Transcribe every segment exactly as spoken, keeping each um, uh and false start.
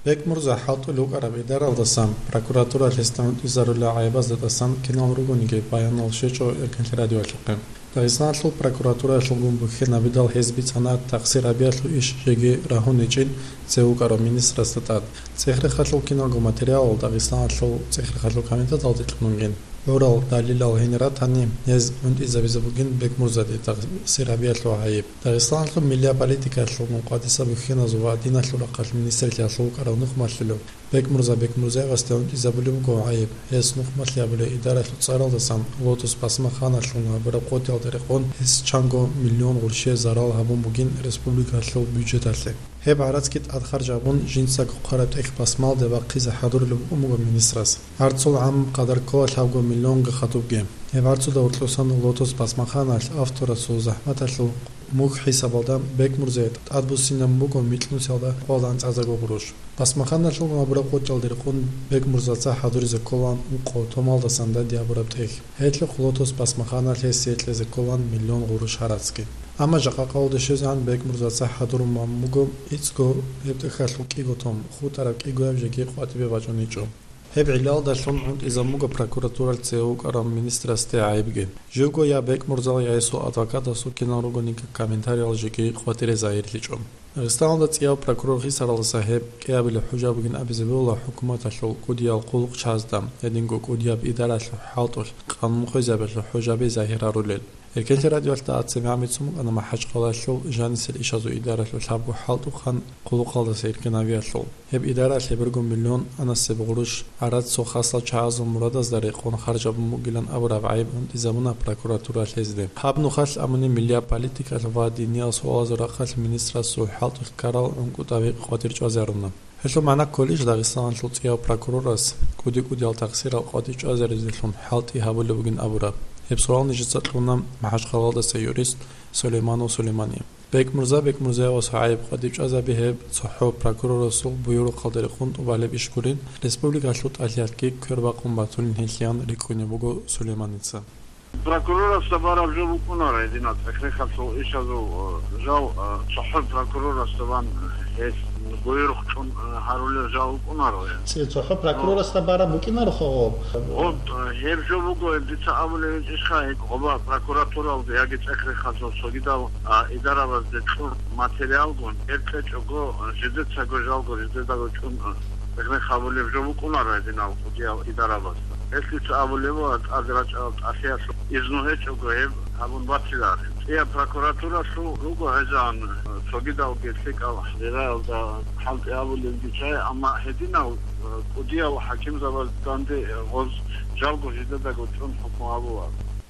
Бекмурза халтули укараб идаралдасам прокуратура лестан изаруля айбаз датасан кинал ругуниге баянал шечо эркенли радио ачукем. Дагестанлу прокуратура шугум бухе набидал хезби цанат таксир абиатлу иш жеги рахунечин цеукаро министра статат. Цехре хатлу киналго материал Дагестанлу цехре хатлу комитет алдитлунген. Урал далилал генератани ез und изабизабуген Бекмурзаде таксир абиатлу айб. Дагестанлу милия политика шлугун qadisa бухена зува динатлу рақал министрлия шлукаро нухматлу. Бекмурза Бекмурза гастеун изабулим го айб. Ез нухматлия буле идаратлу царалдасам лотус басмахана шлуна бара qotел дерекон ез чанго миллион гурше зарал хабун бугин республикатлу бюджет атле. Heb aratskit adkhar jabun jinsak qarat ek basmal de baqiza hadur lu umugo ministras. Artsul am qadar ko shavgo million ga khatubge. Heb artsul da urtlosan lotos basmaxan al avtora su zahmat al mug hisabaldan Bekmurzet adbusinam mugo mitlun selda qolan azago gurush. Basmaxan al shulma bura qochal der qon Bekmurzatsa hadur ze kolan uqo tomalda sanda diaburab tek. Hetli lotos basmaxan al hesetle ze kolan million gurush haratski. Ama jaqaqaud shezan Bekmurzatsa hadur mamugo იცგო ებტეხალ კიგოთომ ხუთარაკ კიგოებჟე ყატიბე ბაჭონიჭო ჰებ ილალ და შონ უნდ იზამუგა პროკურატურალ ცეუ კარა მინისტრასტე აიბგე ჟუგო ია Bekmurzal ია ესო ადვოკატა სუ კინაროგონიკ კომენტარიალ ჟეკი ყატირე ზაირლიჭო Дагестанда цияв прокурор хисарал сахеб кеабиле хужабугин абизабула хукумата шул кудиял қулуқ чаздам единго кудияб идарашлу халтуш қанун хойзабешлу хужаби захирарулел Эркенли радиоалта атсеми амитсумук ана махач қалашлу жанисел ишазу идарашлу шабгу халту хан қулуқ қалдаса иркенавиашлу Хеб идарашле біргу миллион анасеб ғуруш арад со хасла чаазу мурадаздари қон харжабу мугилан абурав айб изамуна прокуратура лезде Хабну хаш амуни милия политика ва диния суазура хаш министрасу Халтуш карал ункутави қотирчозерна Хешлу мана коллеж Дагестанлу цияв прокурорас куди кудиал таксирал қотирчозеризлун халти хабулу бугин абурав Епсурал нижицатлунам махашқалалдаса юрист Сулейману Сулеймани. Бекмурза Бекмурза ва саиб қадибчаза бихеб цохо прокурорасул буюру қалдерихун убалеб ишкурин республика шлут алиятки көрбақун батулин хелиян рикунебугу Сулейманица. Прокурора стабара вживу кунара единат. Ехрехату ишазу жал цохо прокурора стабан ес буюру чун харуле жал кунаро. Се цохо прокурора стабара букинар хо. Вот ержовуго дица амуле ишхай гоба прокуратура яги ехрехату согидал идараваз де чун материал гон эркечого жидеца го жал го жидеца го чун ехрехавуле вживу кунара единал кудиал идараваз. Если цавулево аграч асиас изнухечого ев абун бацилар. Я прокуратура су руго хезан согидал гесекал дерал да халт авуле дичай ама хединал кудиал хаким завал данде гоз жалго жидеда го чун хукмавуа.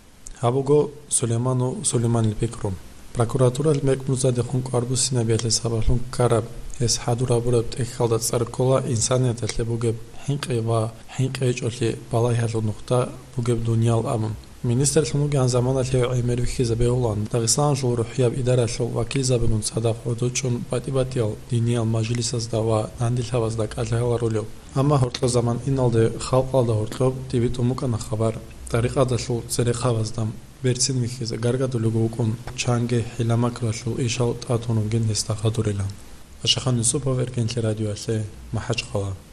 Абуго Сулейману Сулейман Бекрум. Прокуратура Бекмурзаде хун карбусина бетле сабахлун караб ეს ჰადურაბურებთ ეხალდა წარკოლა ინსანიათლე ბუგებ ჰინყევა ჰინყეჭოლი ბალაიჰალო ნუხტა ბუგებ დუნიალ ამ მინისტერ შუნუგან ზამანათლე ემერვიხიზა ბეულან დაგესტან ჟურუჰიაბ იდარაშო ვაკილ ზაბუნ სადახ ოდოჩუნ პატიბატიალ დინიალ მაჯლისას დავა ნანდილჰავას და კალჰალარულო ამა ჰორტლო ზამან ინალდე ხალყალდა ჰორტლო ტივიტუმუკანა ხაბარ ტარიყადაშო ცერეხავასდამ ვერცინ მიხიზა გარგადულუგო უკუნ ჩანგე ჰილამაკრაშო იშალ ტატუნუგენ ნესტახადურელან Ашахан Юсупов Эркенли радиоале Махачқала